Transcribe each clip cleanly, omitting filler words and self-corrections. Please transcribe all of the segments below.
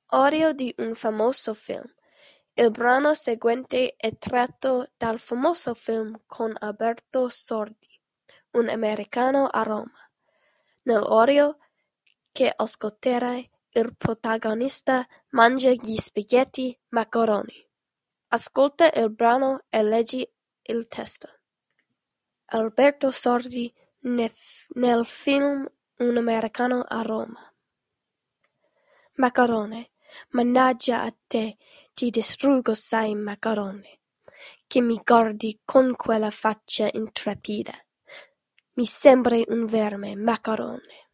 Audio di un famoso film. Il brano seguente è tratto dal famoso film con Alberto Sordi, Un americano a Roma. Nell'audio che ascolterai, il protagonista mangia gli spaghetti macaroni. Ascolta il brano e leggi il testo. Alberto Sordi nel film Un americano a Roma. Macarone, mannaggia a te, ti distruggo sai Macarone, che mi guardi con quella faccia intrepida. Mi sembri un verme, Macarone.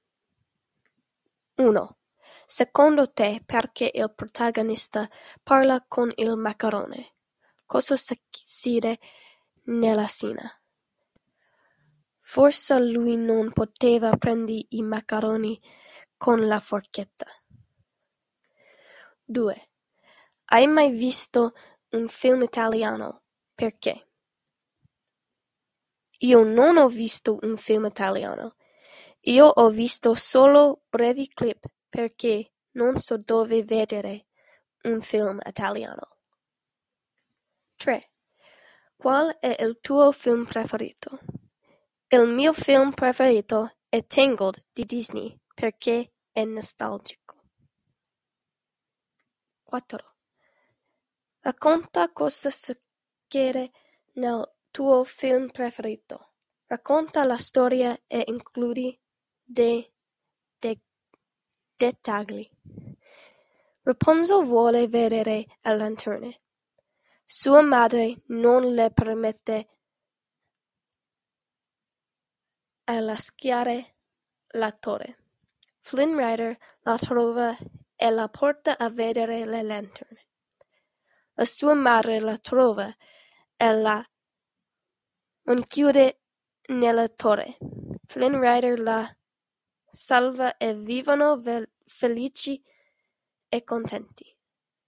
1. Secondo te perché il protagonista parla con il macarone? Cosa succede nella scena? Forse lui non poteva prendere i macaroni con la forchetta. 2. Hai mai visto un film italiano? Perché? Io non ho visto un film italiano. Io ho visto solo brevi clip perché non so dove vedere un film italiano. 3. Qual è il tuo film preferito? Il mio film preferito è Tangled di Disney perché è nostalgico. 4. Racconta cosa succede nel tuo film preferito. Racconta la storia e includi dei dettagli. Rapunzel vuole vedere le lanterne. Sua madre non le permette a lasciare la torre. Flynn Rider la trova e la porta a vedere le lanterne. La sua madre la trova e la rinchiude nella torre. Flynn Rider la salva e vivono felici e contenti.